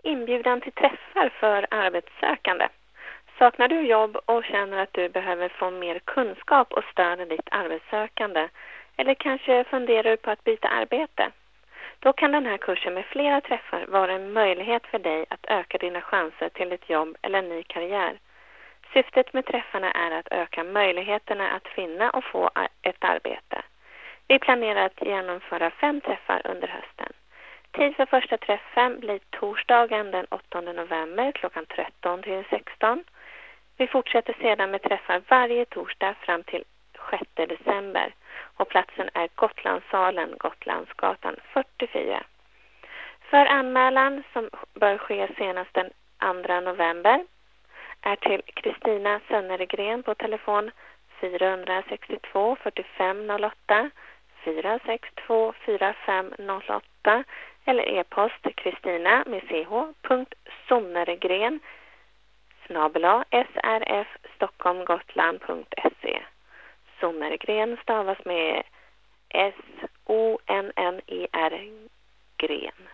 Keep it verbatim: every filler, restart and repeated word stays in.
inbjudan till träffar för arbetssökande. Saknar du jobb och känner att du behöver få mer kunskap och stöd i ditt arbetssökande, eller kanske funderar du på att byta arbete? Då kan den här kursen med flera träffar vara en möjlighet för dig att öka dina chanser till ett jobb eller en ny karriär. Syftet med träffarna är att öka möjligheterna att finna och få ett arbete. Vi planerar att genomföra fem träffar under hösten. Tid för första träffen blir torsdagen den åttonde november klockan tretton till sexton. Vi fortsätter sedan med träffar varje torsdag fram till sjätte december. Och platsen är Gotlandssalen, Gotlandsgatan fyrtiofyra. För anmälan, som bör ske senast den andra november, är till Kristina Sönnergren på telefon fyra sex två fyrtiofem noll åtta, fyra sex två fyra fem noll åtta eller e-post kristina med ch punkt sonnergren snabel-a srfstockholmgotland punkt se. Sonnergren stavas med S O N N E R Gren.